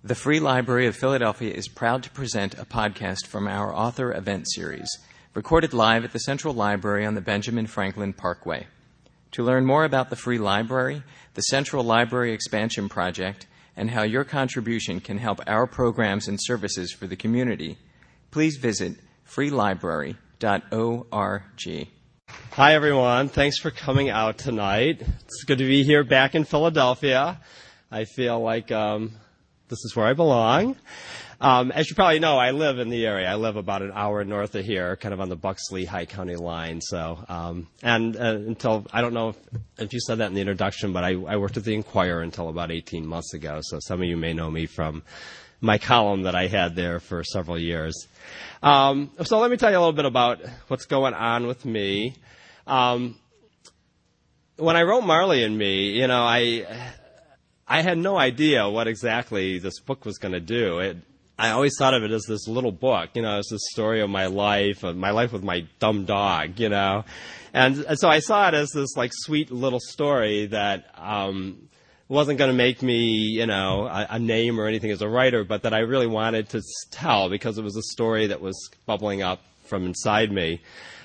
The Free Library of Philadelphia is proud to present a podcast from our author event series, recorded live at the Central Library on the Benjamin Franklin Parkway. To learn more about the Free Library, the Central Library Expansion Project, and how your contribution can help our programs and services for the community, please visit freelibrary.org. Hi, everyone. Thanks for coming out tonight. It's good to be here back in Philadelphia. I feel like this is where I belong. As you probably know, I live in the area. I live about an hour north of here, kind of on the Bucks-Lehigh County line. So, until, I don't know if you said that in the introduction, but I worked at the Inquirer until about 18 months ago. So some of you may know me from my column that I had there for several years. So let me tell you a little bit about what's going on with me. When I wrote Marley and Me, I had no idea what exactly this book was going to do. I always thought of it as this little book, it's this story of my life with my dumb dog, And so I saw it as this sweet little story that wasn't going to make me, a name or anything as a writer, but that I really wanted to tell because it was a story that was bubbling up from inside me.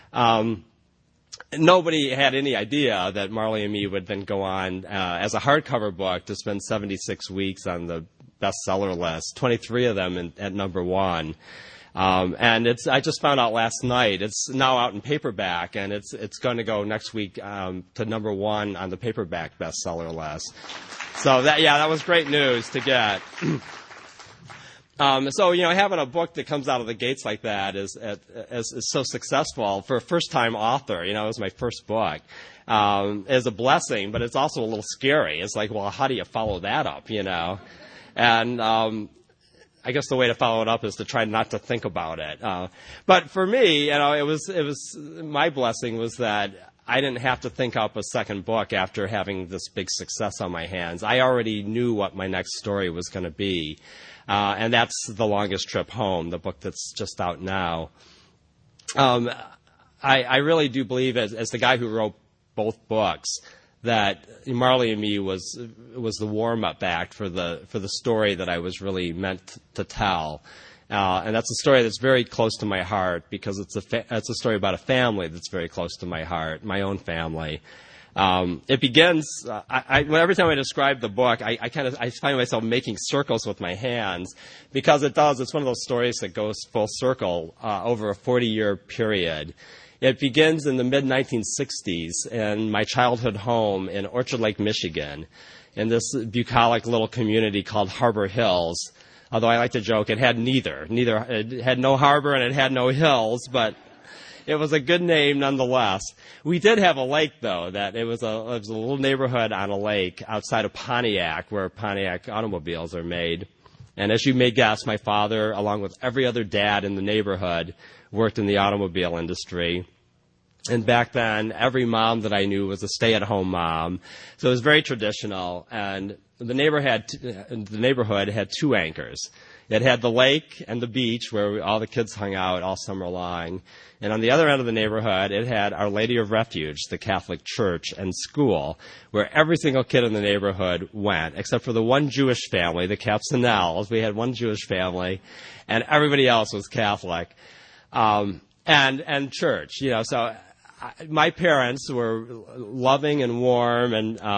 Nobody had any idea that Marley and Me would then go on as a hardcover book to spend 76 weeks on the bestseller list, 23 of them at number one. And I just found out last night, it's now out in paperback, and it's going to go next week to number one on the paperback bestseller list. So that was great news to get. So having a book that comes out of the gates like that is so successful for a first-time author. It was my first book. Is a blessing, but it's also a little scary. It's like, well, how do you follow that up? And I guess the way to follow it up is to try not to think about it. But for me, it was my blessing was that I didn't have to think up a second book after having this big success on my hands. I already knew what my next story was going to be. And that's The Longest Trip Home, the book that's just out now. I really do believe, as the guy who wrote both books, that Marley and Me was the warm-up act for the story that I was really meant to tell. And that's a story that's very close to my heart because it's a story about a family that's very close to my heart, my own family. It begins. Every time I describe the book, I find myself making circles with my hands because it does. It's one of those stories that goes full circle over a 40-year period. It begins in the mid-1960s in my childhood home in Orchard Lake, Michigan, in this bucolic little community called Harbor Hills. Although I like to joke, it had neither. It had no harbor and it had no hills, but it was a good name nonetheless. We did have a lake, though. That it was a little neighborhood on a lake outside of Pontiac, where Pontiac automobiles are made. And as you may guess, my father, along with every other dad in the neighborhood, worked in the automobile industry. And back then, every mom that I knew was a stay-at-home mom. So it was very traditional. And the neighborhood had two anchors. It had the lake and the beach where all the kids hung out all summer long. And on the other end of the neighborhood, it had Our Lady of Refuge, the Catholic church and school, where every single kid in the neighborhood went, except for the one Jewish family, the Capsonells. We had one Jewish family, and everybody else was Catholic. And church, so my parents were loving and warm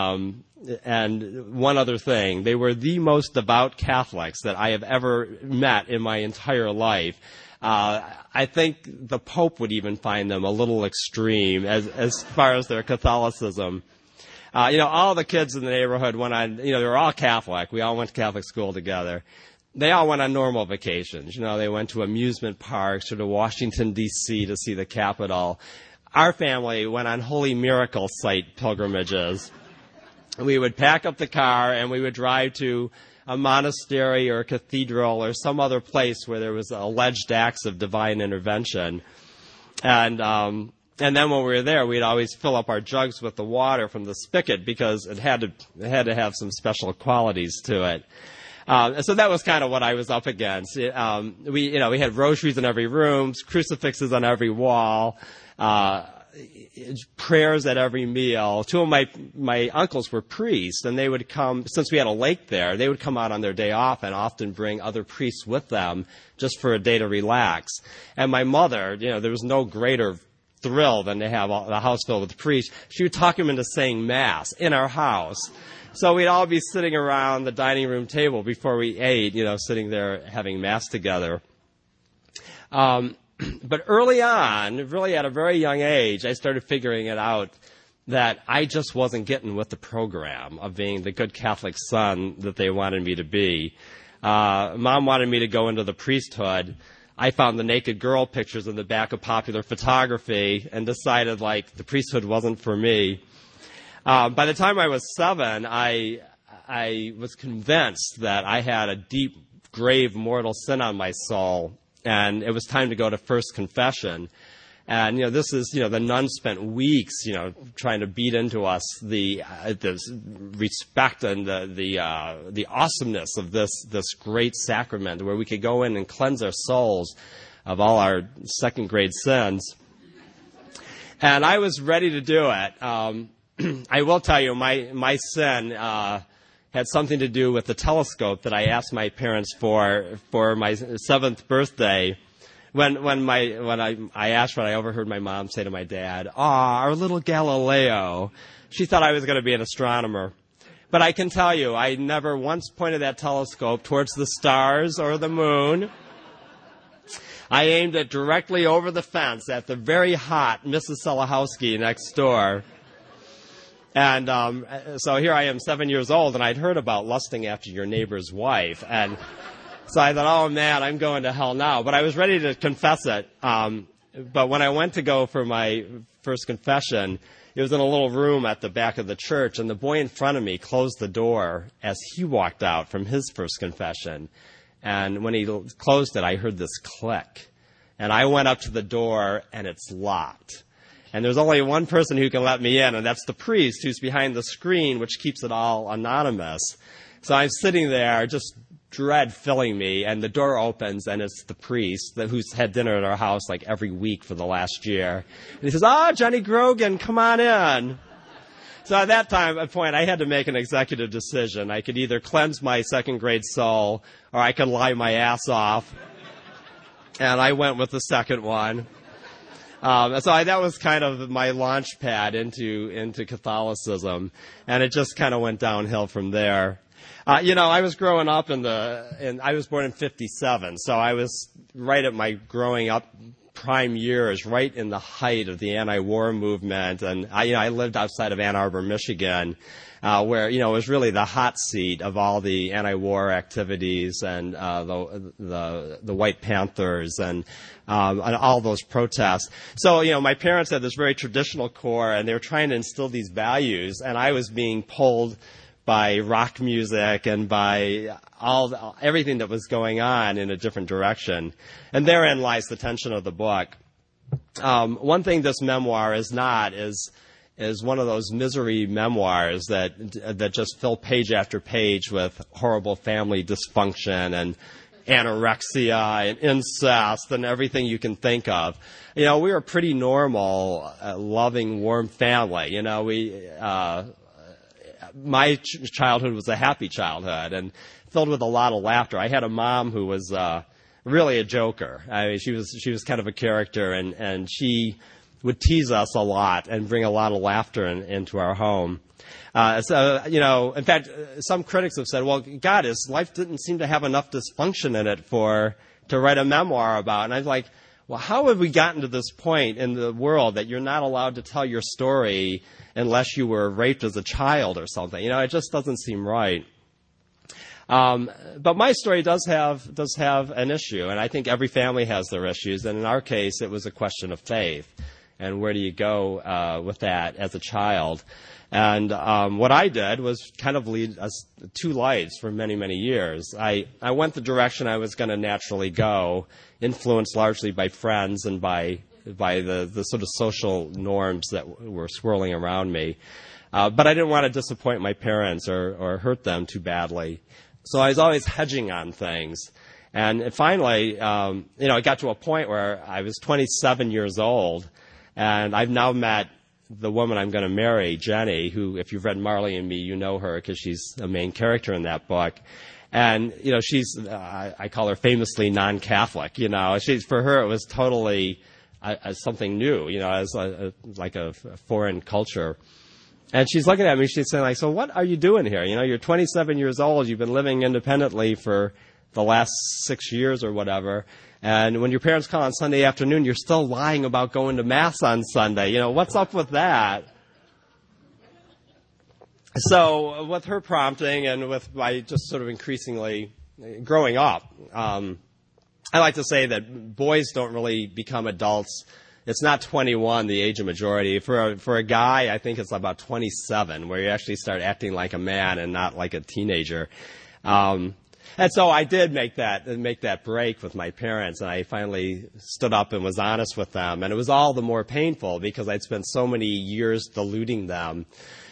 and one other thing, they were the most devout Catholics that I have ever met in my entire life. I think the Pope would even find them a little extreme as far as their Catholicism. All the kids in the neighborhood went on, they were all Catholic. We all went to Catholic school together. They all went on normal vacations. They went to amusement parks or to Washington, D.C. to see the Capitol. Our family went on Holy Miracle site pilgrimages. We would pack up the car and we would drive to a monastery or a cathedral or some other place where there was alleged acts of divine intervention. And then when we were there, we'd always fill up our jugs with the water from the spigot because it had to have some special qualities to it. So that was kind of what I was up against. We had rosaries in every room, crucifixes on every wall. prayers at every meal. Two of my uncles were priests, and they would come, since we had a lake there, they would come out on their day off and often bring other priests with them just for a day to relax. And my mother, there was no greater thrill than to have the house filled with priests. She would talk them into saying Mass in our house. So we'd all be sitting around the dining room table before we ate, sitting there having Mass together. But early on, really at a very young age, I started figuring it out that I just wasn't getting with the program of being the good Catholic son that they wanted me to be. Mom wanted me to go into the priesthood. I found the naked girl pictures in the back of Popular Photography and decided, the priesthood wasn't for me. By the time I was 7, I was convinced that I had a deep, grave, mortal sin on my soul. And it was time to go to first confession. And, this is, the nuns spent weeks, trying to beat into us the respect and the awesomeness of this great sacrament where we could go in and cleanse our souls of all our second grade sins. And I was ready to do it. I will tell you, my sin, had something to do with the telescope that I asked my parents for my 7th birthday. When I asked for it, I overheard my mom say to my dad, our little Galileo. She thought I was going to be an astronomer. But I can tell you, I never once pointed that telescope towards the stars or the moon. I aimed it directly over the fence at the very hot Mrs. Selahowski next door. And so here I am, 7 years old, and I'd heard about lusting after your neighbor's wife. And so I thought, oh, man, I'm going to hell now. But I was ready to confess it. But when I went to go for my first confession, it was in a little room at the back of the church, and the boy in front of me closed the door as he walked out from his first confession. And when he closed it, I heard this click. And I went up to the door, and it's locked. And there's only one person who can let me in, and that's the priest who's behind the screen, which keeps it all anonymous. So I'm sitting there, just dread filling me, and the door opens, and it's the priest who's had dinner at our house every week for the last year. And he says, Johnny Grogan, come on in. So at that point, I had to make an executive decision. I could either cleanse my second grade soul, or I could lie my ass off. And I went with the second one. So that was kind of my launch pad into Catholicism, and it just kind of went downhill from there. I was growing up I was born in 1957, so I was right at my growing up prime years, right in the height of the anti-war movement, and I lived outside of Ann Arbor, Michigan, where it was really the hot seat of all the anti-war activities and the White Panthers and all those protests. So my parents had this very traditional core, and they were trying to instill these values, and I was being pulled by rock music and by everything that was going on in a different direction. And therein lies the tension of the book. One thing this memoir is not is one of those misery memoirs that just fill page after page with horrible family dysfunction and anorexia and incest and everything you can think of. We were a pretty normal, loving, warm family. My childhood was a happy childhood and filled with a lot of laughter. I had a mom who was really a joker. I mean, she was kind of a character, and she would tease us a lot and bring a lot of laughter into our home. In fact, some critics have said, well, God, his life didn't seem to have enough dysfunction in it to write a memoir about. And I was like, well, how have we gotten to this point in the world that you're not allowed to tell your story unless you were raped as a child or something? It just doesn't seem right. But my story does have an issue, and I think every family has their issues. And in our case, it was a question of faith, and where do you go with that as a child? And what I did was kind of lead us two lives for many, many years. I went the direction I was going to naturally go, influenced largely by friends and by the sort of social norms that were swirling around me. But I didn't want to disappoint my parents or hurt them too badly. So I was always hedging on things. And finally, it got to a point where I was 27 years old, And I've now met the woman I'm going to marry, Jenny, who, if you've read Marley and Me, you know her because she's a main character in that book. And, she's, I call her famously non-Catholic, for her it was totally something new, as like a foreign culture. And she's looking at me, she's saying, like, so what are you doing here? You're 27 years old, you've been living independently for the last 6 years or whatever, and when your parents call on Sunday afternoon, you're still lying about going to Mass on Sunday. What's up with that? So with her prompting and with my just sort of increasingly growing up, I like to say that boys don't really become adults. It's not 21, the age of majority. For a guy, I think it's about 27, where you actually start acting like a man and not like a teenager. And so I did make that break with my parents, and I finally stood up and was honest with them. And it was all the more painful because I'd spent so many years deluding them.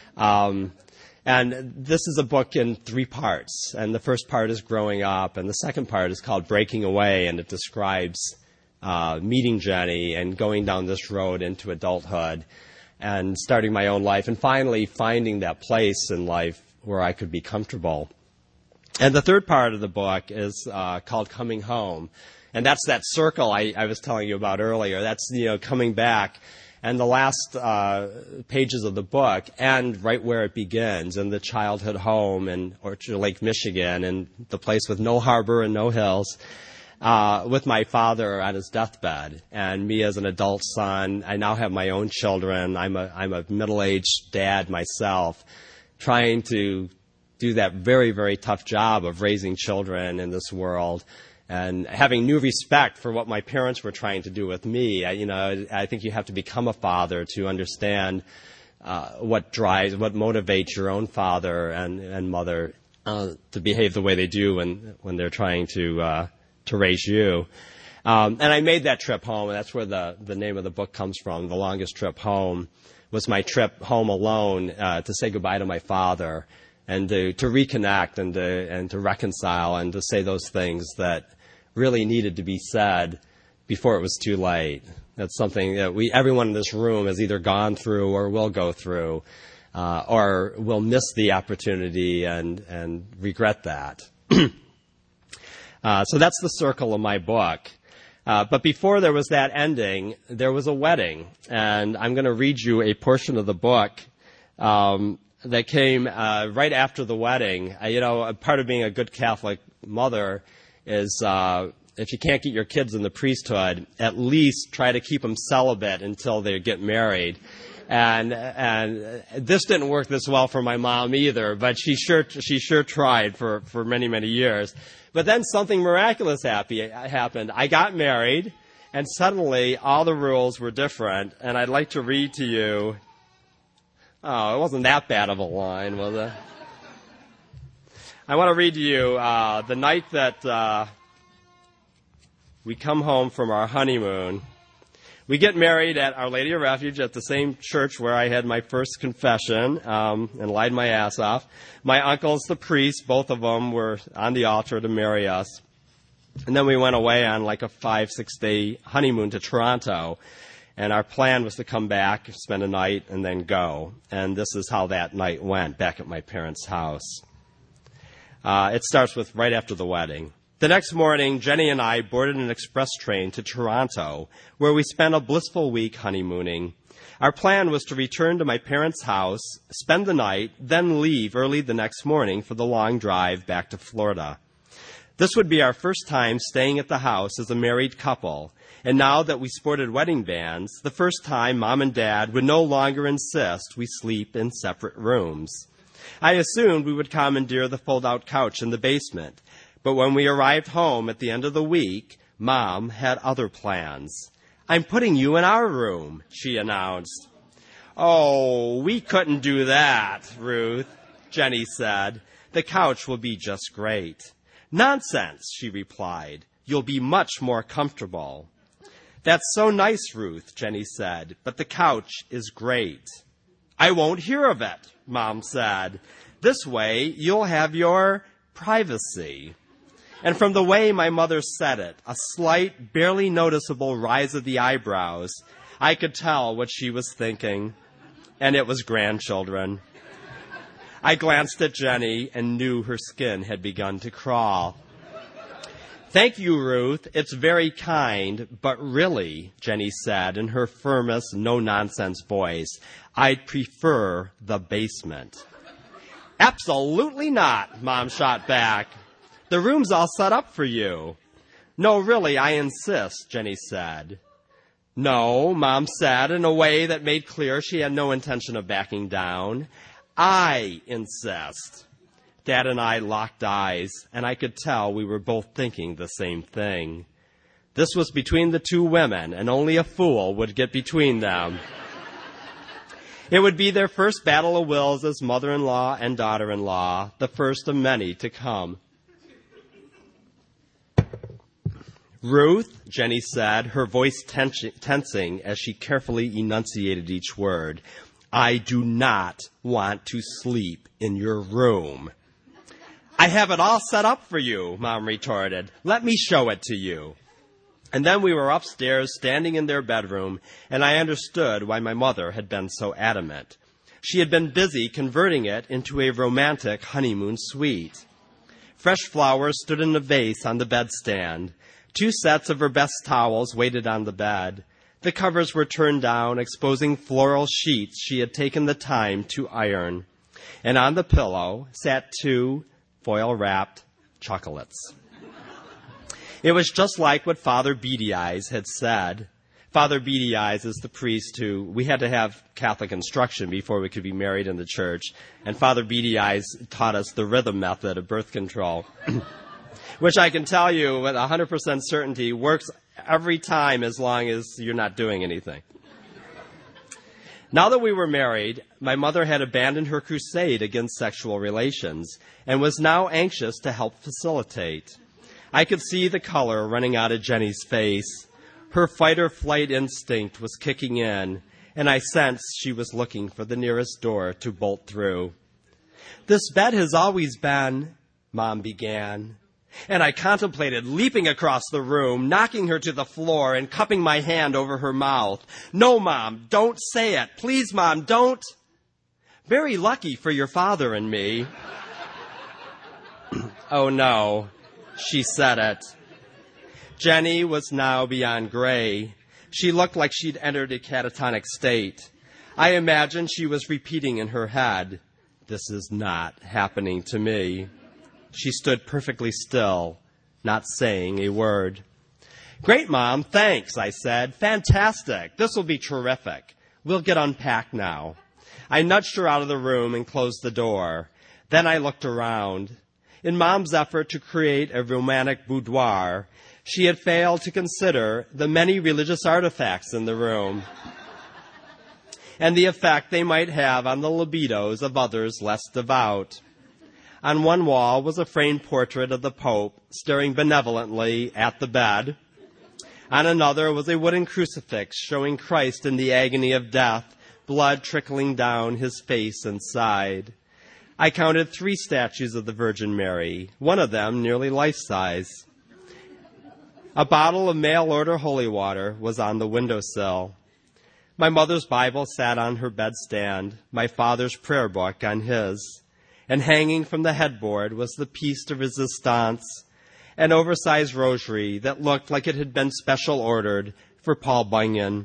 And this is a book in 3 parts. And the first part is growing up, and the second part is called Breaking Away, and it describes meeting Jenny and going down this road into adulthood and starting my own life and finally finding that place in life where I could be comfortable. And the third part of the book is called Coming Home. And that's that circle I was telling you about earlier. That's, coming back. And the last pages of the book end right where it begins, in the childhood home in Orchard Lake, Michigan, and the place with no harbor and no hills, with my father on his deathbed, and me as an adult son. I now have my own children. I'm a middle-aged dad myself, trying to do that very, very tough job of raising children in this world, and having new respect for what my parents were trying to do with me. I think you have to become a father to understand what motivates your own father and mother to behave the way they do when they're trying to raise you. And I made that trip home, and that's where the name of the book comes from. The Longest Trip Home was my trip home alone to say goodbye to my father and to reconnect and to reconcile and to say those things that really needed to be said before it was too late. That's something that everyone in this room has either gone through or will go through, or will miss the opportunity and regret that. So that's the circle of my book. But before there was that ending, there was a wedding. And I'm going to read you a portion of the book that came right after the wedding. A part of being a good Catholic mother is if you can't get your kids in the priesthood, at least try to keep them celibate until they get married. And this didn't work this well for my mom either, but she sure tried for many, many years. But then something miraculous happened. I got married, and suddenly all the rules were different. And I'd like to read to you. Oh, it wasn't that bad of a line, was it? I want to read to you the night that we come home from our honeymoon. We get married at Our Lady of Refuge at the same church where I had my first confession and lied my ass off. My uncles, the priests, both of them were on the altar to marry us. And then we went away on like a 5-6 day honeymoon to Toronto. And our plan was to come back, spend a night, and then go. And this is how that night went back at my parents' house. It starts with right after the wedding. The next morning, Jenny and I boarded an express train to Toronto, where we spent a blissful week honeymooning. Our plan was to return to my parents' house, spend the night, then leave early the next morning for the long drive back to Florida. This would be our first time staying at the house as a married couple, and now that we sported wedding bands, the first time Mom and Dad would no longer insist we sleep in separate rooms. I assumed we would commandeer the fold-out couch in the basement, but when we arrived home at the end of the week, Mom had other plans. "I'm putting you in our room," she announced. "Oh, we couldn't do that, Ruth," Jenny said. "The couch will be just great." "Nonsense," she replied. "You'll be much more comfortable." "That's so nice, Ruth," Jenny said, "but the couch is great." "I won't hear of it," Mom said. "This way, you'll have your privacy." And from the way my mother said it, a slight, barely noticeable rise of the eyebrows, I could tell what she was thinking, and it was grandchildren. I glanced at Jenny and knew her skin had begun to crawl. "Thank you, Ruth. It's very kind, but really," Jenny said in her firmest, no-nonsense voice, "I'd prefer the basement." "Absolutely not," Mom shot back. "The room's all set up for you." "No, really, I insist," Jenny said. "No," Mom said in a way that made clear she had no intention of backing down. "I insist." Dad and I locked eyes, and I could tell we were both thinking the same thing. This was between the two women, and only a fool would get between them. It would be their first battle of wills as mother-in-law and daughter-in-law, the first of many to come. "Ruth," Jenny said, her voice tensing as she carefully enunciated each word, "I do not want to sleep in your room." "I have it all set up for you," Mom retorted. "Let me show it to you." And then we were upstairs, standing in their bedroom, and I understood why my mother had been so adamant. She had been busy converting it into a romantic honeymoon suite. Fresh flowers stood in a vase on the bedstand. 2 sets of her best towels waited on the bed. The covers were turned down, exposing floral sheets she had taken the time to iron. And on the pillow sat 2 foil-wrapped chocolates. It was just like what Father Beady Eyes had said. Father Beady Eyes is the priest who, we had to have Catholic instruction before we could be married in the church, and Father Beady Eyes taught us the rhythm method of birth control, which I can tell you with 100% certainty works every time as long as you're not doing anything. Now that we were married, my mother had abandoned her crusade against sexual relations and was now anxious to help facilitate. I could see the color running out of Jenny's face. Her fight-or-flight instinct was kicking in, and I sensed she was looking for the nearest door to bolt through. "This bed has always been," Mom began, and I contemplated leaping across the room, knocking her to the floor, and cupping my hand over her mouth. "No, Mom, don't say it. Please, Mom, don't." "Very lucky for your father and me." "Oh, no," she said it. Jenny was now beyond gray. She looked like she'd entered a catatonic state. I imagined she was repeating in her head, "This is not happening to me." She stood perfectly still, not saying a word. "Great, Mom, thanks," I said. "Fantastic. This will be terrific. We'll get unpacked now." I nudged her out of the room and closed the door. Then I looked around. In Mom's effort to create a romantic boudoir, she had failed to consider the many religious artifacts in the room and the effect they might have on the libidos of others less devout. On one wall was a framed portrait of the Pope staring benevolently at the bed. On another was a wooden crucifix showing Christ in the agony of death, blood trickling down his face and side. I counted 3 statues of the Virgin Mary, one of them nearly life-size. A bottle of mail-order holy water was on the windowsill. My mother's Bible sat on her bedstand, my father's prayer book on his. And hanging from the headboard was the piece de resistance, an oversized rosary that looked like it had been special ordered for Paul Bunyan.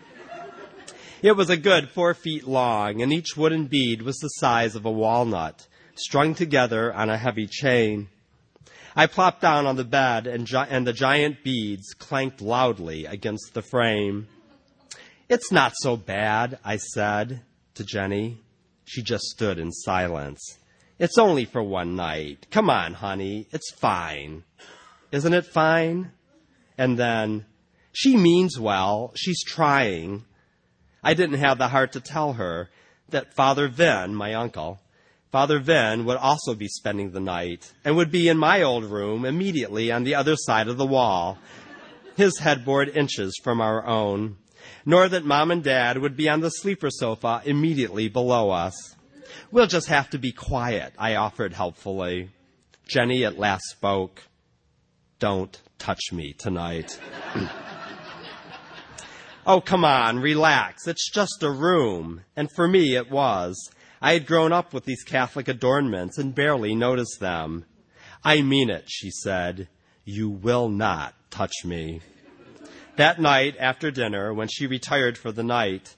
It was a good 4 feet long, and each wooden bead was the size of a walnut, strung together on a heavy chain. I plopped down on the bed, and the giant beads clanked loudly against the frame. "It's not so bad," I said to Jenny. She just stood in silence. "It's only for one night. Come on, honey. It's fine." "Isn't it fine?" And then, "She means well. She's trying." I didn't have the heart to tell her that Father Vin, my uncle, Father Vin would also be spending the night and would be in my old room immediately on the other side of the wall, his headboard inches from our own, nor that Mom and Dad would be on the sleeper sofa immediately below us. "We'll just have to be quiet," I offered helpfully. Jenny at last spoke. "Don't touch me tonight." "Oh, come on, relax. It's just a room." And for me, it was. I had grown up with these Catholic adornments and barely noticed them. "I mean it," she said. "You will not touch me." That night, after dinner, when we retired for the night,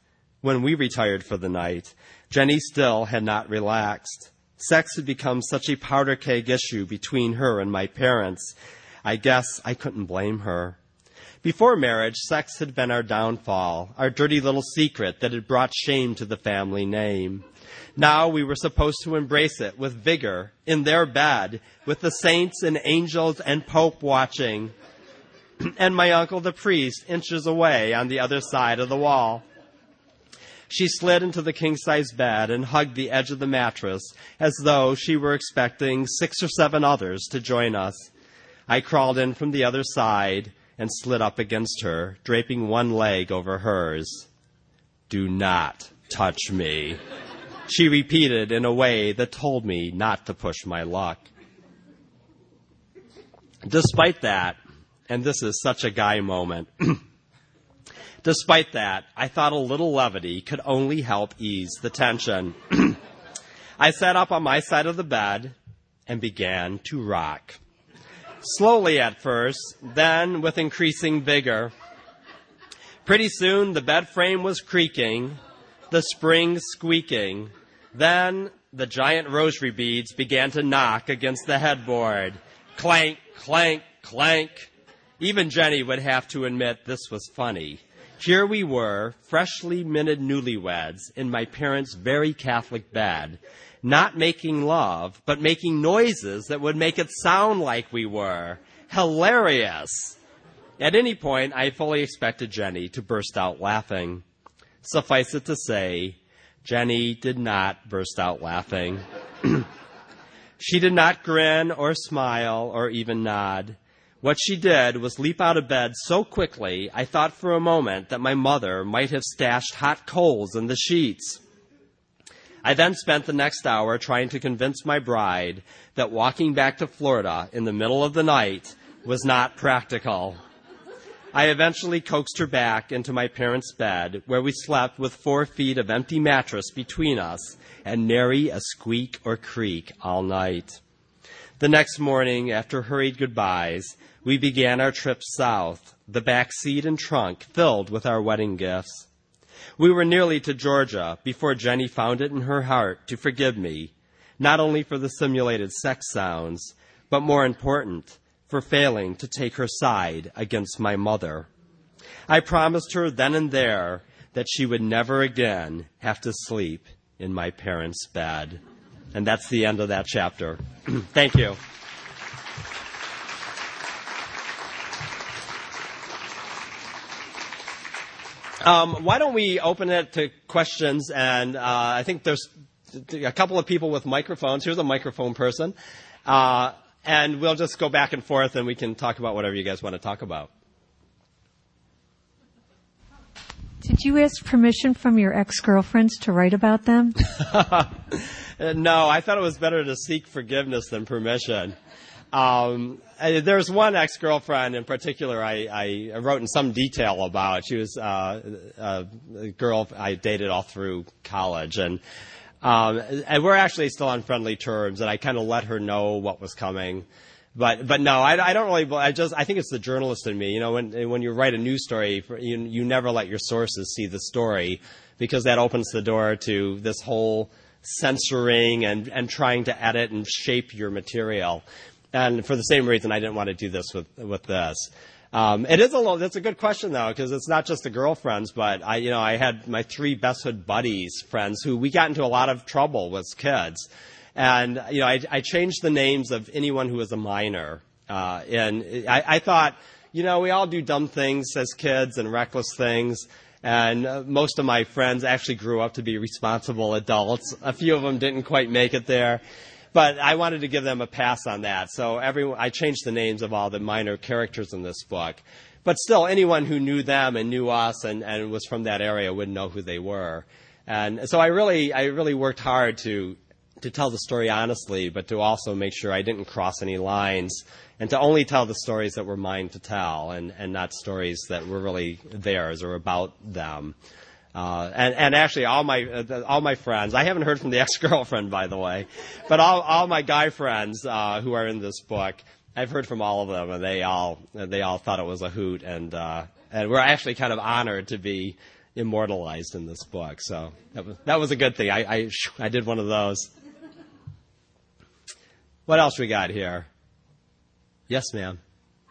Jenny still had not relaxed. Sex had become such a powder keg issue between her and my parents. I guess I couldn't blame her. Before marriage, sex had been our downfall, our dirty little secret that had brought shame to the family name. Now we were supposed to embrace it with vigor, in their bed, with the saints and angels and Pope watching, and my uncle the priest inches away on the other side of the wall. She slid into the king-size bed and hugged the edge of the mattress as though she were expecting 6 or 7 others to join us. I crawled in from the other side and slid up against her, draping one leg over hers. "Do not touch me," she repeated in a way that told me not to push my luck. Despite that, and this is such a guy moment, despite that, I thought a little levity could only help ease the tension. I sat up on my side of the bed and began to rock. Slowly at first, then with increasing vigor. Pretty soon, the bed frame was creaking, the springs squeaking. Then the giant rosary beads began to knock against the headboard. Clank, clank, clank. Even Jenny would have to admit this was funny. Here we were, freshly minted newlyweds, in my parents' very Catholic bed, not making love, but making noises that would make it sound like we were. Hilarious! At any point, I fully expected Jenny to burst out laughing. Suffice it to say, Jenny did not burst out laughing. She did not grin or smile or even nod. What she did was leap out of bed so quickly, I thought for a moment that my mother might have stashed hot coals in the sheets. I then spent the next hour trying to convince my bride that walking back to Florida in the middle of the night was not practical. I eventually coaxed her back into my parents' bed, where we slept with 4 feet of empty mattress between us and nary a squeak or creak all night. The next morning, after hurried goodbyes, we began our trip south, the back seat and trunk filled with our wedding gifts. We were nearly to Georgia before Jenny found it in her heart to forgive me, not only for the simulated sex sounds, but more important, for failing to take her side against my mother. I promised her then and there that she would never again have to sleep in my parents' bed. And that's the end of that chapter. Thank you. Why don't we open it to questions? And I think there's a couple of people with microphones. Here's a microphone person. And we'll just go back and forth, and we can talk about whatever you guys want to talk about. Did you ask permission from your ex-girlfriends to write about them? No, I thought it was better to seek forgiveness than permission. There's one ex-girlfriend in particular I wrote in some detail about. She was a girl I dated all through college, and we're actually still on friendly terms, and I kind of let her know what was coming. But no, I don't really. I think it's the journalist in me. You know, when you write a news story, you never let your sources see the story, because that opens the door to this whole censoring and trying to edit and shape your material. And for the same reason, I didn't want to do this with this. That's a good question though, because it's not just the girlfriends, but I had my 3 besthood buddies, friends who we got into a lot of trouble with kids. And, I changed the names of anyone who was a minor. And I thought, we all do dumb things as kids and reckless things. And most of my friends actually grew up to be responsible adults. A few of them didn't quite make it there. But I wanted to give them a pass on that. So I changed the names of all the minor characters in this book. But still, anyone who knew them and knew us and was from that area would know who they were. And so I really worked hard to to tell the story honestly, but to also make sure I didn't cross any lines, and to only tell the stories that were mine to tell, and not stories that were really theirs or about them. And actually, all my friends, I haven't heard from the ex-girlfriend, by the way, but all my guy friends who are in this book, I've heard from all of them, and they all thought it was a hoot, and we're actually kind of honored to be immortalized in this book. So that was a good thing. I did one of those. What else we got here? Yes, ma'am.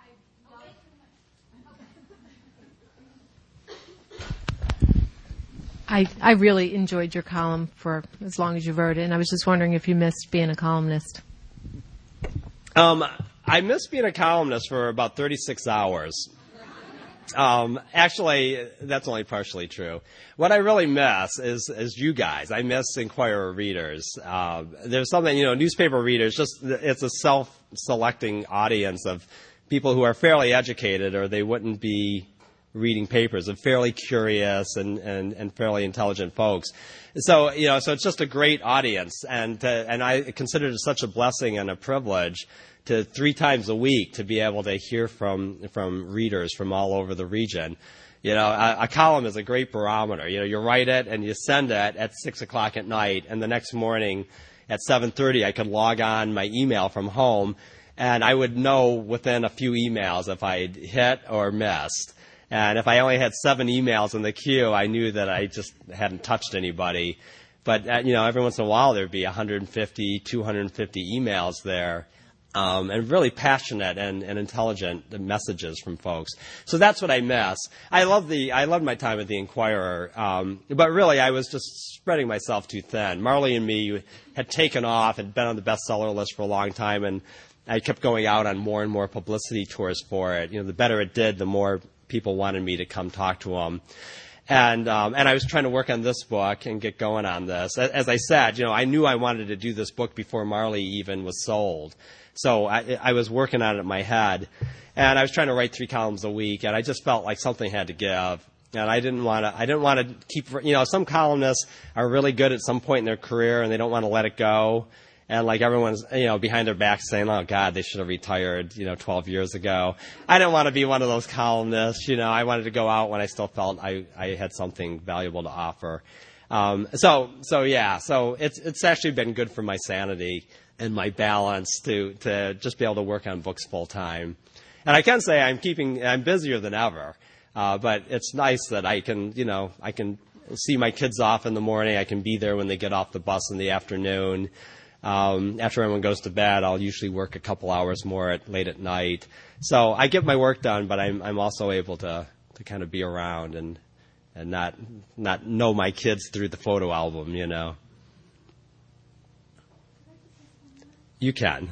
I really enjoyed your column for as long as you wrote it, and I was just wondering if you missed being a columnist. I missed being a columnist for about 36 hours. Actually, that's only partially true. What I really miss is you guys. I miss Inquirer readers. There's something, newspaper readers, it's a self-selecting audience of people who are fairly educated, or they wouldn't be reading papers, of fairly curious and fairly intelligent folks. So, so it's just a great audience, and I consider it such a blessing and a privilege to 3 times a week to be able to hear from readers from all over the region. A column is a great barometer. You write it and you send it at 6 o'clock at night, and the next morning at 7:30 I could log on my email from home, and I would know within a few emails if I'd hit or missed. And if I only had 7 emails in the queue, I knew that I just hadn't touched anybody. But every once in a while there'd be 150, 250 emails there. And really passionate and intelligent messages from folks. So that's what I miss. I loved my time at the Inquirer, but really I was just spreading myself too thin. Marley and Me had taken off, had been on the bestseller list for a long time, and I kept going out on more and more publicity tours for it. The better it did, the more people wanted me to come talk to them. And I was trying to work on this book and get going on this. As I said, I knew I wanted to do this book before Marley even was sold. So I was working on it in my head, and I was trying to write 3 columns a week, and I just felt like something had to give. And I didn't want to keep, some columnists are really good at some point in their career, and they don't want to let it go. And like everyone's, behind their back saying, oh God, they should have retired, 12 years ago. I didn't want to be one of those columnists, I wanted to go out when I still felt I had something valuable to offer. So it's actually been good for my sanity and my balance to just be able to work on books full time. And I can say I'm busier than ever. But it's nice that I can see my kids off in the morning. I can be there when they get off the bus in the afternoon. After everyone goes to bed, I'll usually work a couple hours more late at night. So I get my work done, but I'm also able to kind of be around and not know my kids through the photo album, You can.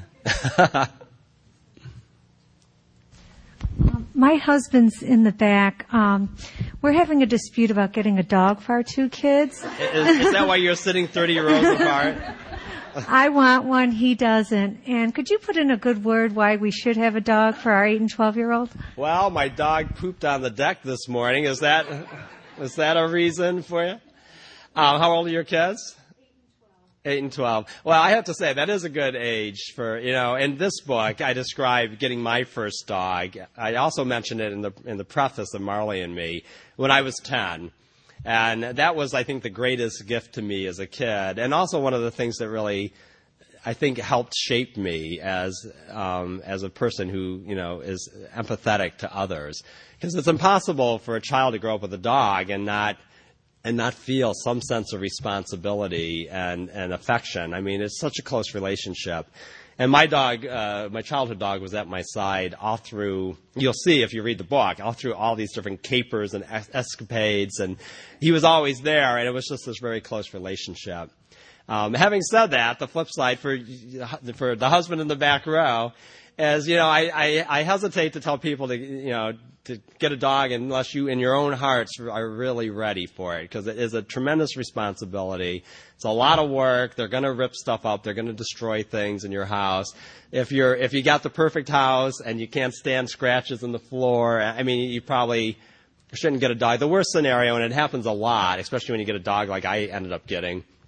My husband's in the back. We're having a dispute about getting a dog for our 2 kids. Is that why you're sitting 30 rows apart? I want one, he doesn't. And could you put in a good word why we should have a dog for our 8 and 12-year-old? Well, my dog pooped on the deck this morning. Is that a reason for you? How old are your kids? 8 and 12. Well, I have to say, that is a good age for, in this book, I describe getting my first dog. I also mentioned it in the preface of Marley and Me when I was 10. And that was, I think, the greatest gift to me as a kid. And also one of the things that really, I think, helped shape me as a person who, is empathetic to others. Because it's impossible for a child to grow up with a dog and not feel some sense of responsibility and affection. I mean, it's such a close relationship. And my dog, my childhood dog, was at my side all through, you'll see if you read the book, all through all these different capers and escapades. And he was always there, and it was just this very close relationship. Having said that, the flip side for the husband in the back row is, I hesitate to tell people to get a dog unless you, in your own hearts, are really ready for it, because it is a tremendous responsibility. It's a lot of work. They're going to rip stuff up. They're going to destroy things in your house. If you got the perfect house and you can't stand scratches in the floor, I mean, you probably shouldn't get a dog. The worst scenario, and it happens a lot, especially when you get a dog like I ended up getting,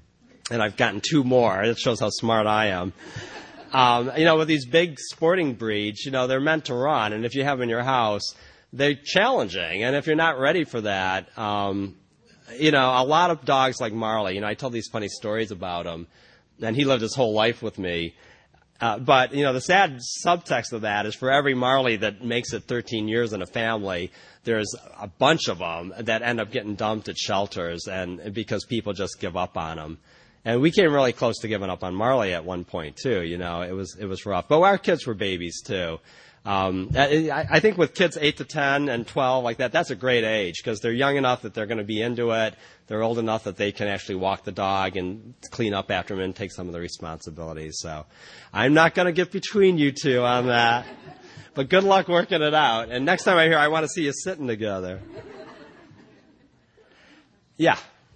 and I've gotten 2 more. It shows how smart I am. With these big sporting breeds, they're meant to run, and if you have them in your house, they're challenging. And if you're not ready for that, a lot of dogs like Marley, I tell these funny stories about him, and he lived his whole life with me. But the sad subtext of that is for every Marley that makes it 13 years in a family, there's a bunch of them that end up getting dumped at shelters and because people just give up on them. And we came really close to giving up on Marley at one point too. It was rough. But our kids were babies too. I think with kids 8 to 10 and 12 like that, that's a great age because they're young enough that they're going to be into it. They're old enough that they can actually walk the dog and clean up after them and take some of the responsibilities. So I'm not going to get between you two on that. But good luck working it out. And next time I'm here, I want to see you sitting together. Yeah.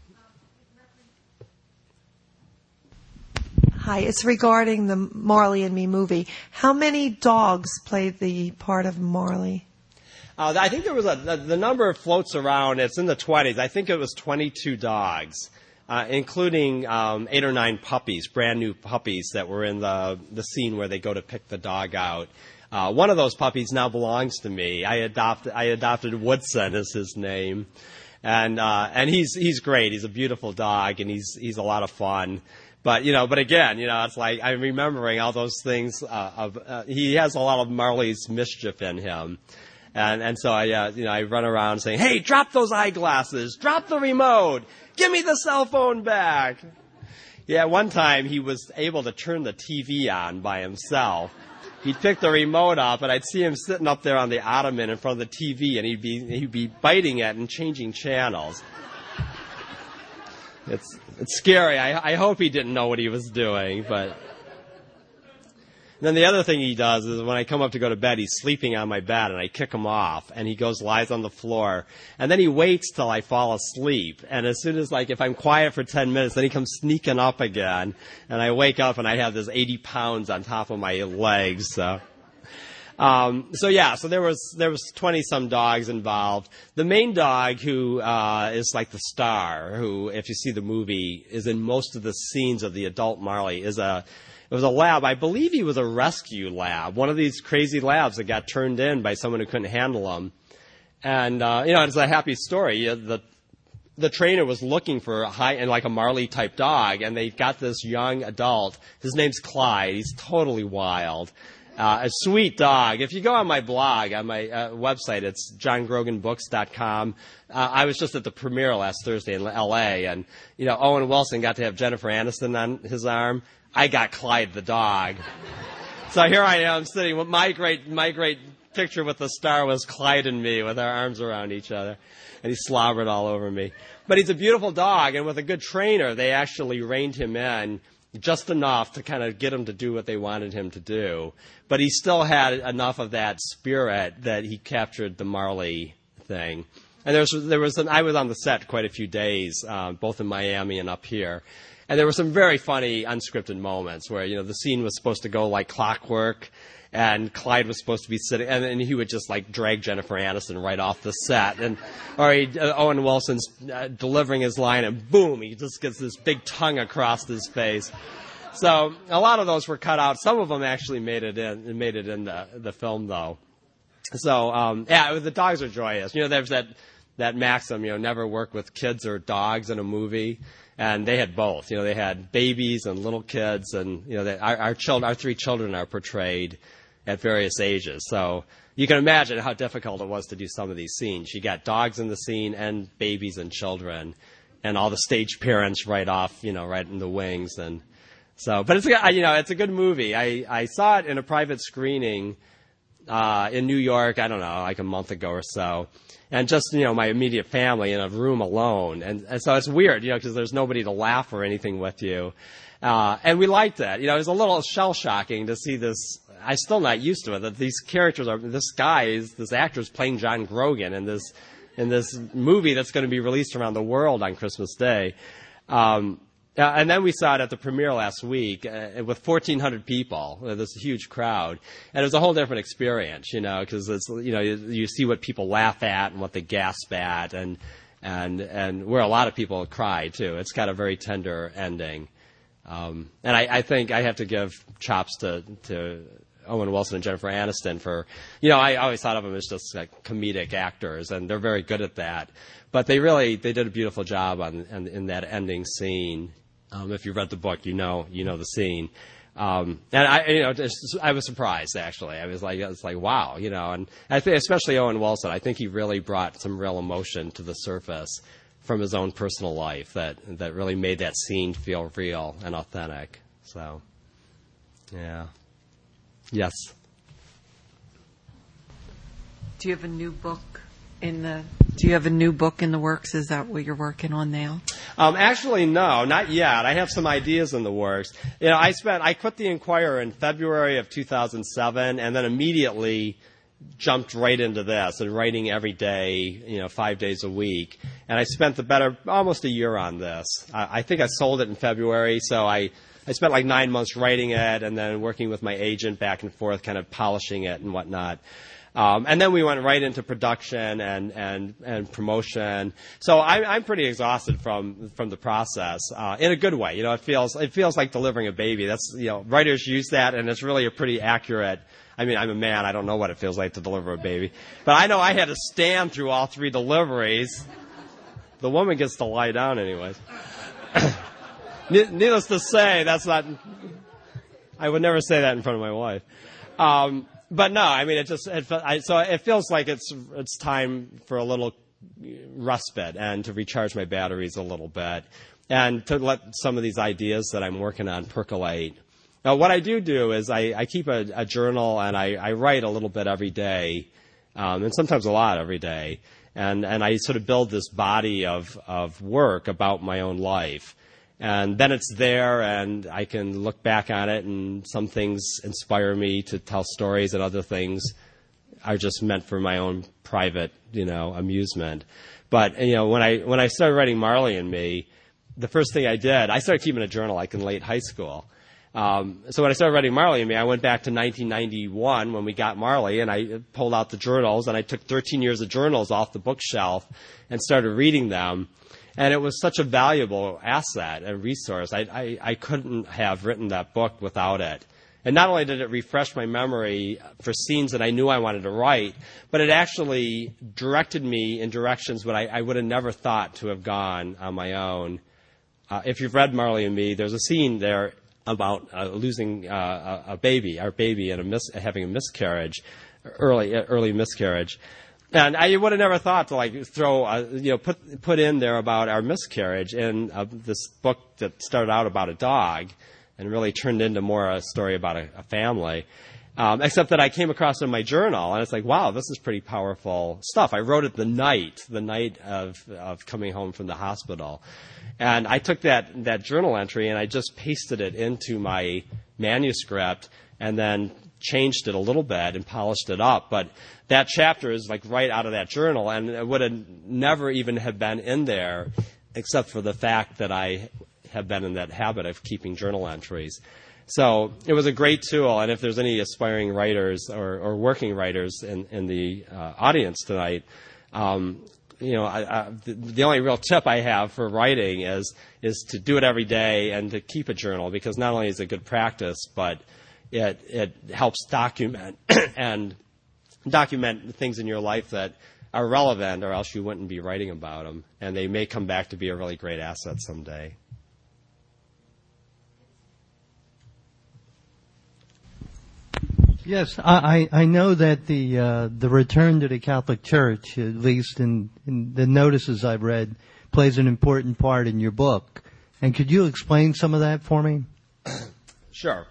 Hi, it's regarding the Marley and Me movie. How many dogs played the part of Marley? I think there was the number floats around. It's in the 20s. I think it was 22 dogs, including 8 or 9 puppies, brand new puppies that were in the scene where they go to pick the dog out. One of those puppies now belongs to me. I adopted Woodson as his name, and he's great. He's a beautiful dog, and he's a lot of fun. But again, it's like I'm remembering all those things. He has a lot of Marley's mischief in him, and so I run around saying, "Hey, drop those eyeglasses, drop the remote, give me the cell phone back." Yeah, one time he was able to turn the TV on by himself. He'd pick the remote up, and I'd see him sitting up there on the ottoman in front of the TV, and he'd be biting it and changing channels. It's scary. I hope he didn't know what he was doing, but. And then the other thing he does is when I come up to go to bed, he's sleeping on my bed, and I kick him off, and he lies on the floor, and then he waits till I fall asleep, and as soon as, if I'm quiet for 10 minutes, then he comes sneaking up again, and I wake up, and I have this 80 pounds on top of my legs, so there was 20-some dogs involved. The main dog, who is like the star, who, if you see the movie, is in most of the scenes of the adult Marley, it was a lab. I believe he was a rescue lab, one of these crazy labs that got turned in by someone who couldn't handle them. And it's a happy story. The trainer was looking for a Marley type dog, and they got this young adult. His name's Clyde. He's totally wild. A sweet dog. If you go on my blog, on my website, it's johngroganbooks.com. I was just at the premiere last Thursday in L.A., and, Owen Wilson got to have Jennifer Aniston on his arm. I got Clyde the dog. So here I am sitting with my great picture with the star was Clyde and me with our arms around each other. And he slobbered all over me. But he's a beautiful dog, and with a good trainer, they actually reined him in just enough to kind of get him to do what they wanted him to do. But he still had enough of that spirit that he captured the Marley thing. And I was on the set quite a few days, both in Miami and up here. And there were some very funny unscripted moments where, the scene was supposed to go like clockwork, and Clyde was supposed to be sitting, and he would just drag Jennifer Aniston right off the set, or Owen Wilson's delivering his line, and boom, he just gets this big tongue across his face. So a lot of those were cut out. Some of them actually made it in the film though. So the dogs are joyous. There's that maxim, never work with kids or dogs in a movie. And they had both. They had babies and little kids, and our 3 children are portrayed at various ages. So you can imagine how difficult it was to do some of these scenes. You got dogs in the scene and babies and children, and all the stage parents right off, right in the wings. And so, but it's a good movie. I saw it in a private screening in New York. I don't know, like a month ago or so. And just, my immediate family in a room alone. And so it's weird, because there's nobody to laugh or anything with you. And we liked that. It was a little shell-shocking to see this. I'm still not used to it, that these characters this actor is playing John Grogan in this movie that's going to be released around the world on Christmas Day. And then we saw it at the premiere last week with 1,400 people, this huge crowd, and it was a whole different experience, because it's you see what people laugh at and what they gasp at, and where a lot of people cry too. It's got a very tender ending, And I think I have to give chops to Owen Wilson and Jennifer Aniston for, I always thought of them as just like comedic actors, and they're very good at that. But they did a beautiful job in that ending scene. If you read the book, you know the scene. And I was surprised actually. I was like, wow, and I think especially Owen Wilson, I think he really brought some real emotion to the surface from his own personal life that really made that scene feel real and authentic. So, yeah. Yes. Do you have a new book in the works? Is that what you're working on now? Actually, no, not yet. I have some ideas in the works. I quit the Enquirer in February of 2007, and then immediately jumped right into this and writing every day, 5 days a week. And I spent almost a year on this. I think I sold it in February, so I spent like 9 months writing it and then working with my agent back and forth, kind of polishing it and whatnot. And then we went right into production and promotion. So I'm pretty exhausted from the process, in a good way. It feels like delivering a baby. That's, writers use that, and it's really a pretty accurate. I mean, I'm a man. I don't know what it feels like to deliver a baby. But I know I had to stand through all 3 deliveries. The woman gets to lie down anyways. Needless to say, I would never say that in front of my wife. But no, I mean, so it feels like it's time for a little respite and to recharge my batteries a little bit and to let some of these ideas that I'm working on percolate. Now, what I do is I keep a journal and I write a little bit every day, and sometimes a lot every day. And I sort of build this body of work about my own life. And then it's there, and I can look back on it, and some things inspire me to tell stories, and other things are just meant for my own private, amusement. But when I started writing Marley and Me, the first thing I did, I started keeping a journal like in late high school. So when I started writing Marley and Me, I went back to 1991 when we got Marley, and I pulled out the journals, and I took 13 years of journals off the bookshelf and started reading them. And it was such a valuable asset and resource. I couldn't have written that book without it. And not only did it refresh my memory for scenes that I knew I wanted to write, but it actually directed me in directions that I would have never thought to have gone on my own. If you've read Marley and Me, there's a scene there about losing our baby, and having a miscarriage, early miscarriage. And I would have never thought to throw, put in there about our miscarriage in this book that started out about a dog and really turned into more a story about a family. Except that I came across it in my journal, and it's like, wow, this is pretty powerful stuff. I wrote it the night of coming home from the hospital. And I took that journal entry and I just pasted it into my manuscript and then changed it a little bit and polished it up. But that chapter is like right out of that journal, and it would have never even have been in there except for the fact that I have been in that habit of keeping journal entries. So it was a great tool, and if there's any aspiring writers or working writers in the audience tonight, the only real tip I have for writing is to do it every day and to keep a journal, because not only is it good practice, but it helps document and document things in your life that are relevant, or else you wouldn't be writing about them, and they may come back to be a really great asset someday. Yes, I know that the return to the Catholic Church, at least in the notices I've read, plays an important part in your book. And could you explain some of that for me? Sure.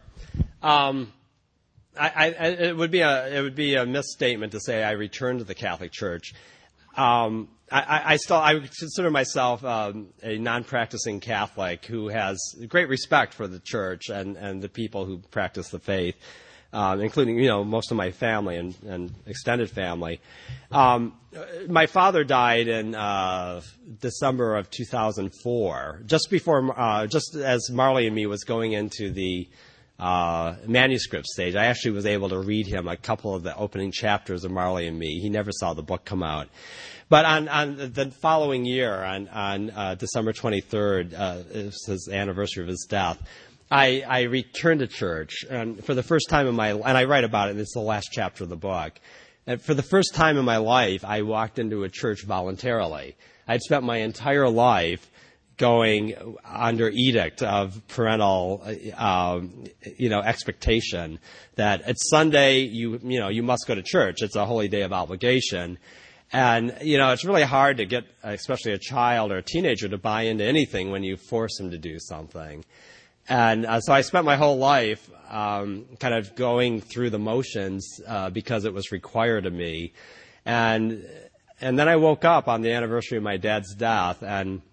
It would be a misstatement to say I returned to the Catholic Church. I would consider myself a non-practicing Catholic who has great respect for the Church and the people who practice the faith. Including, most of my family and extended family. My father died in December of 2004, just as Marley and Me was going into the manuscript stage. I actually was able to read him a couple of the opening chapters of Marley and Me. He never saw the book come out. But on the following year, on December 23rd, it was his anniversary of his death, I returned to church, and for the first time in and I write about it, and it's the last chapter of the book. And for the first time in my life, I walked into a church voluntarily. I'd spent my entire life going under edict of parental, expectation that it's Sunday, you must go to church. It's a holy day of obligation. And, it's really hard to get, especially a child or a teenager, to buy into anything when you force them to do something. And so I spent my whole life kind of going through the motions because it was required of me. And then I woke up on the anniversary of my dad's death, and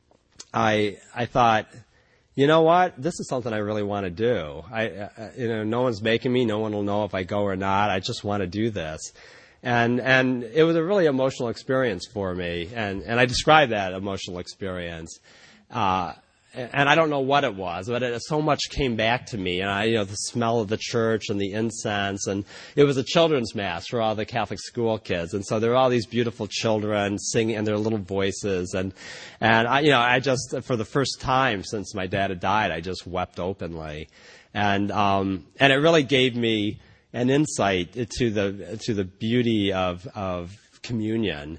I thought, you know what? This is something I really want to do. No one's making me. No one will know if I go or not. I just want to do this. And it was a really emotional experience for me. And I described that emotional experience. And I don't know what it was, but so much came back to me. And the smell of the church and the incense, and it was a children's mass for all the Catholic school kids. And so there were all these beautiful children singing in their little voices. And I just, for the first time since my dad had died, I just wept openly. And it really gave me an insight to the beauty of communion.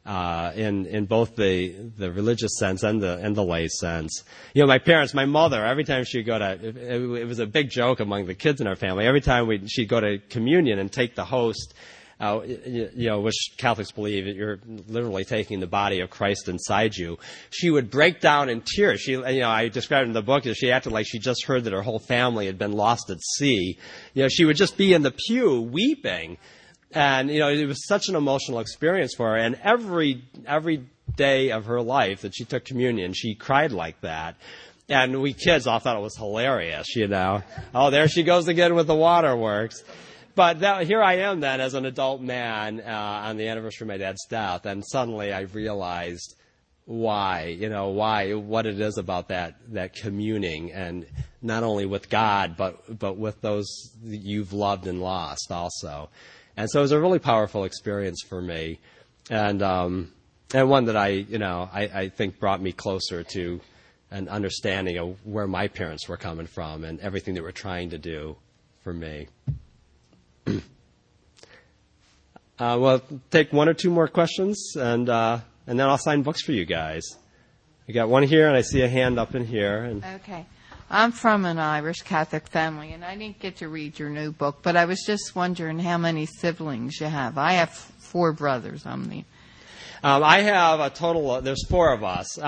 In both the religious sense and the lay sense. My parents, my mother, every time she'd go to, it was a big joke among the kids in our family. Every time she'd go to communion and take the host, which Catholics believe that you're literally taking the body of Christ inside you, she would break down in tears. I described in the book that she acted like she just heard that her whole family had been lost at sea. She would just be in the pew weeping. And, it was such an emotional experience for her. And every day of her life that she took communion, she cried like that. And we kids all thought it was hilarious, Oh, there she goes again with the waterworks. But here I am then as an adult man on the anniversary of my dad's death. And suddenly I realized why, what it is about that communing, and not only with God, but with those you've loved and lost also. And so it was a really powerful experience for me, and one that I think brought me closer to an understanding of where my parents were coming from and everything they were trying to do for me. We'll take one or two more questions, and then I'll sign books for you guys. I got one here, and I see a hand up in here. Okay. I'm from an Irish Catholic family, and I didn't get to read your new book, but I was just wondering how many siblings you have. I have 4 brothers. I have a total, there's 4 of us.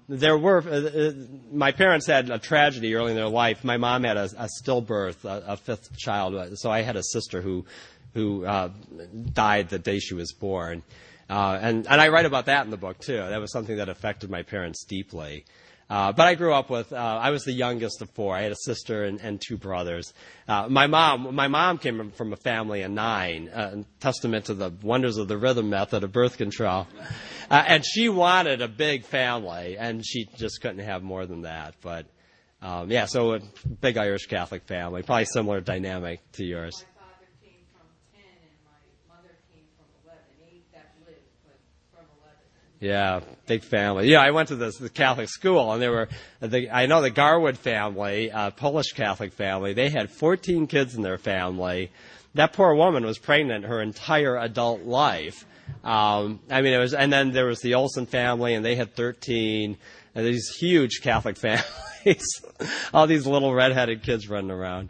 My parents had a tragedy early in their life. My mom had a stillbirth, a 5th child, so I had a sister who died the day she was born. And I write about that in the book, too. That was something that affected my parents deeply. But I grew up with, I was the youngest of 4. I had a sister and 2 brothers. My mom came from a family of 9, testament to the wonders of the rhythm method of birth control. And she wanted a big family, and she just couldn't have more than that. But, so a big Irish Catholic family, probably similar dynamic to yours. My father came from 10, and my mother came from 11. 8 that lived, but from 11. Yeah, big family. Yeah, I went to the Catholic school, and I know the Garwood family, Polish Catholic family, they had 14 kids in their family. That poor woman was pregnant her entire adult life. And then there was the Olsen family, and they had 13, and these huge Catholic families. All these little redheaded kids running around.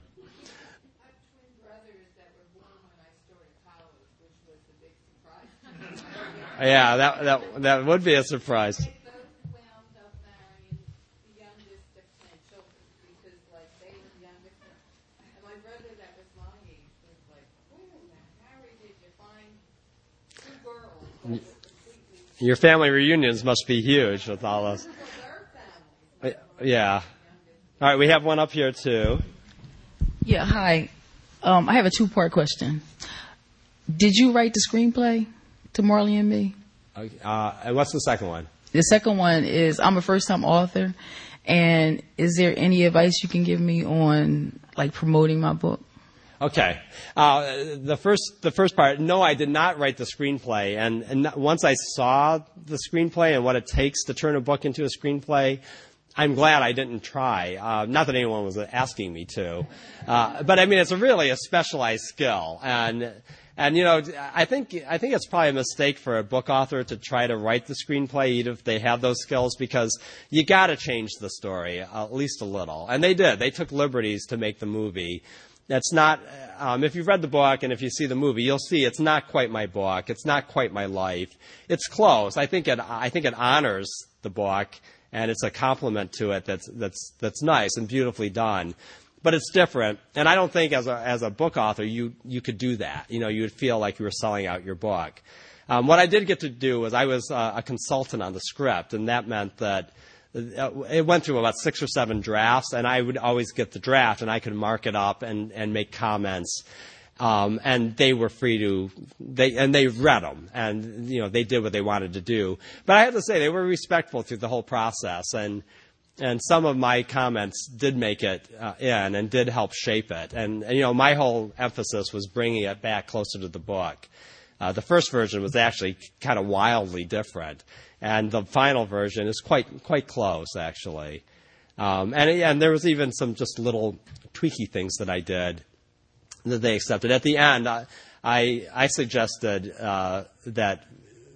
Yeah, that would be a surprise. They both wound up marrying the youngest of 10 children because, they were the youngest. And my brother, that was my age, was like, "Where in Harry did you find 2 girls?" Your family reunions must be huge with all those. Yeah. All right, we have one up here too. Yeah. Hi. I have a 2-part question. Did you write the screenplay to Marley and Me? And what's the second one? The second one is, I'm a first-time author, and is there any advice you can give me on like promoting my book? Okay. The first part, no, I did not write the screenplay. And once I saw the screenplay and what it takes to turn a book into a screenplay, I'm glad I didn't try. Not that anyone was asking me to. But I mean, it's really a specialized skill. And you know, I think it's probably a mistake for a book author to try to write the screenplay, even if they have those skills, because you got to change the story at least a little. And they did. They took liberties to make the movie. That's not. If you've read the book and if you see the movie, you'll see it's not quite my book. It's not quite my life. It's close. I think it honors the book, and it's a compliment to it. That's nice and beautifully done. But it's different, and I don't think as a book author you could do that. You know, you would feel like you were selling out your book. What I did get to do was I was a consultant on the script, and that meant that it went through about 6 or 7 drafts, and I would always get the draft, and I could mark it up and make comments. And they were free to they read them, and you know they did what they wanted to do. But I have to say they were respectful through the whole process, and some of my comments did make it in and did help shape it. And you know, my whole emphasis was bringing it back closer to the book. The first version was actually kind of wildly different, and the final version is quite close, actually. And there was even some just little tweaky things that I did that they accepted. At the end, I suggested that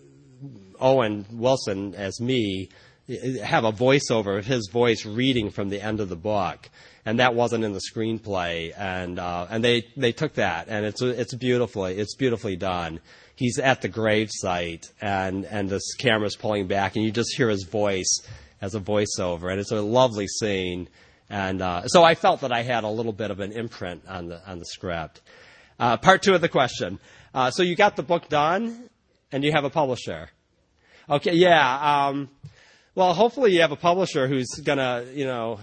Owen Wilson, as me, have a voiceover of his voice reading from the end of the book, and that wasn't in the screenplay. And they took that, and it's beautifully done. He's at the gravesite, and this camera's pulling back, and you just hear his voice as a voiceover, and it's a lovely scene. And so I felt that I had a little bit of an imprint on the script. Part 2 of the question. So you got the book done, and you have a publisher. Okay, yeah. Well, hopefully you have a publisher who's gonna, you know,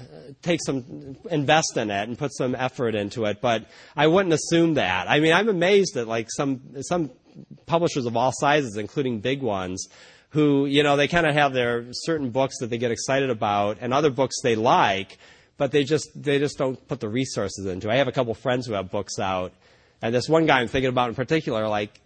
invest in it and put some effort into it. But I wouldn't assume that. I mean, I'm amazed at like some publishers of all sizes, including big ones, who, you know, they kind of have their certain books that they get excited about and other books they like, but they just don't put the resources into. I have a couple friends who have books out, and this one guy I'm thinking about in particular, like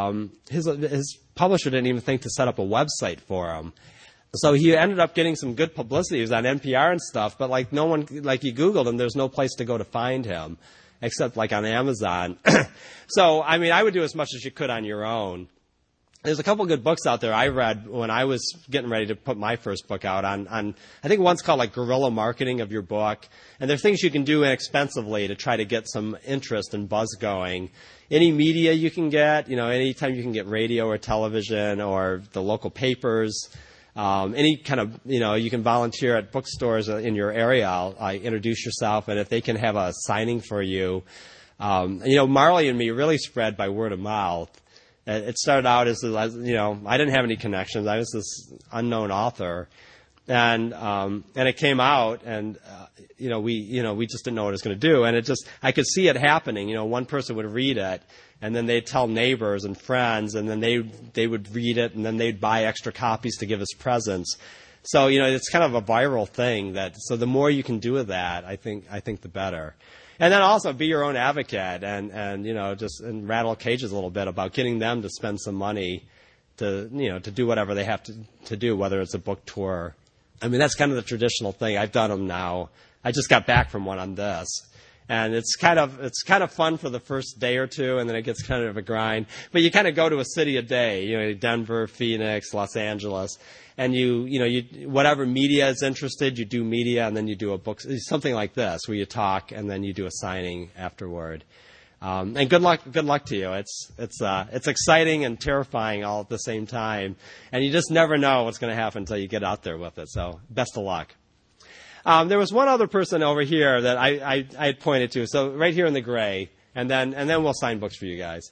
his publisher didn't even think to set up a website for him. So he ended up getting some good publicity. He was on NPR and stuff, but like no one, like you Googled him, there's no place to go to find him, except like on Amazon. So, I mean, I would do as much as you could on your own. There's a couple good books out there I read when I was getting ready to put my first book out on I think one's called like guerrilla marketing of your book. And there are things you can do inexpensively to try to get some interest and buzz going. Any media you can get, you know, anytime you can get radio or television or the local papers. Any kind of, you know, you can volunteer at bookstores in your area. Introduce yourself, and if they can have a signing for you. You know, Marley and Me really spread by word of mouth. It started out as, you know, I didn't have any connections. I was this unknown author, and it came out, and we just didn't know what it was going to do, and I could see it happening. You know, one person would read it, and then they'd tell neighbors and friends, and then they would read it, and then they'd buy extra copies to give as presents. So, you know, it's kind of a viral thing. So the more you can do with that, I think the better. And then also be your own advocate and you know, and rattle cages a little bit about getting them to spend some money to do whatever they have to do, whether it's a book tour. I mean, that's kind of the traditional thing. I've done them now. I just got back from one on this. And it's kind of fun for the first day or two, and then it gets kind of a grind. But you kind of go to a city a day, you know, Denver, Phoenix, Los Angeles, and you whatever media is interested, you do media, and then you do a book, something like this, where you talk and then you do a signing afterward. And good luck to you. It's exciting and terrifying all at the same time, and you just never know what's going to happen until you get out there with it. So best of luck. There was one other person over here that I had pointed to. So right here in the gray, and then we'll sign books for you guys.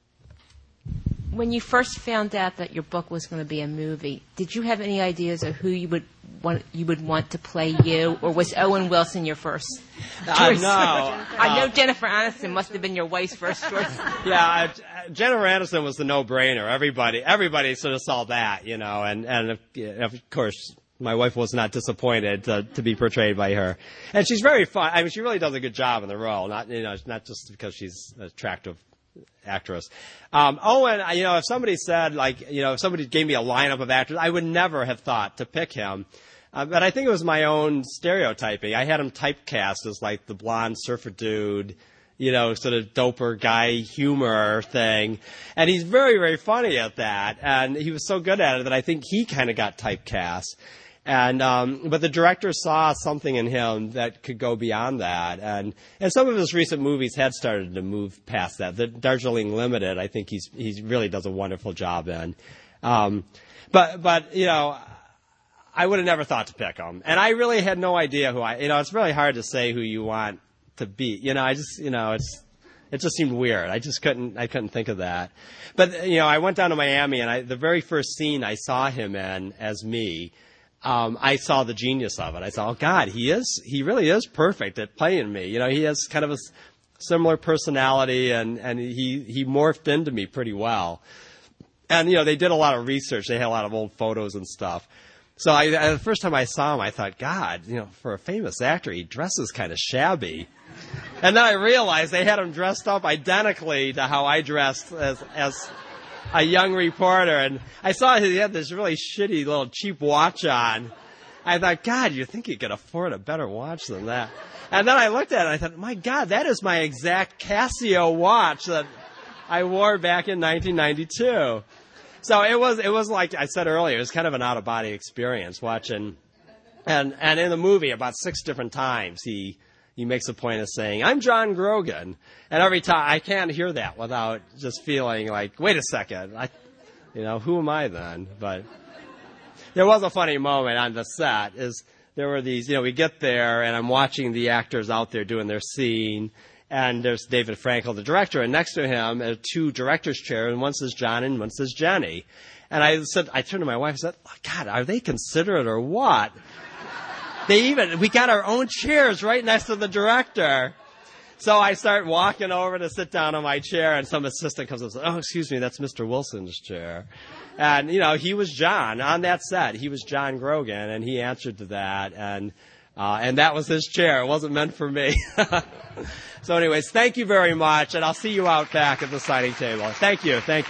When you first found out that your book was going to be a movie, did you have any ideas of who you would want to play you, or was Owen Wilson your first choice? No. I know Jennifer Aniston must have been your wife's first choice. Yeah, Jennifer Aniston was the no-brainer. Everybody sort of saw that, you know, and of course my wife was not disappointed to be portrayed by her. And she's very fun. I mean, she really does a good job in the role, not just because she's an attractive actress. Owen, if somebody said, if somebody gave me a lineup of actors, I would never have thought to pick him. But I think it was my own stereotyping. I had him typecast as like the blonde surfer dude, sort of doper guy humor thing. And he's very, very funny at that. And he was so good at it that I think he kind of got typecast. And but the director saw something in him that could go beyond that. And some of his recent movies had started to move past that. The Darjeeling Limited, I think he really does a wonderful job in. But I would have never thought to pick him. And I really had no idea who it's really hard to say who you want to be. It just seemed weird. I couldn't think of that. But, I went down to Miami, and the very first scene I saw him in as me, I saw the genius of it. I thought, oh God, he really is perfect at playing me. He has kind of a similar personality, and he morphed into me pretty well. And, they did a lot of research. They had a lot of old photos and stuff. So the first time I saw him, I thought, God, for a famous actor, he dresses kind of shabby. And then I realized they had him dressed up identically to how I dressed as a young reporter. And I saw he had this really shitty little cheap watch on. I thought, God, you think you could afford a better watch than that? And then I looked at it and I thought, my God, that is my exact Casio watch that I wore back in 1992. So it was like I said earlier, it was kind of an out-of-body experience watching. And in the movie, about 6 different times, he makes a point of saying, I'm John Grogan. And every time, I can't hear that without just feeling like, wait a second, who am I then? But there was a funny moment on the set. There were these, we get there, and I'm watching the actors out there doing their scene. And there's David Frankel, the director, and next to him are 2 director's chairs, and one says John and one says Jenny. And I turned to my wife and said, oh, God, are they considerate or what? We got our own chairs right next to the director. So I start walking over to sit down on my chair, and some assistant comes up and says, oh, excuse me, that's Mr. Wilson's chair. And, he was John. On that set, he was John Grogan, and he answered to that, and that was his chair. It wasn't meant for me. So anyways, thank you very much, and I'll see you out back at the signing table. Thank you. Thank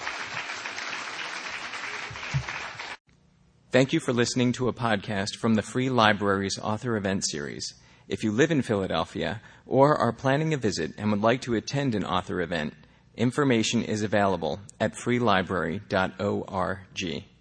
you for listening to a podcast from the Free Library's Author Event Series. If you live in Philadelphia or are planning a visit and would like to attend an author event, information is available at freelibrary.org.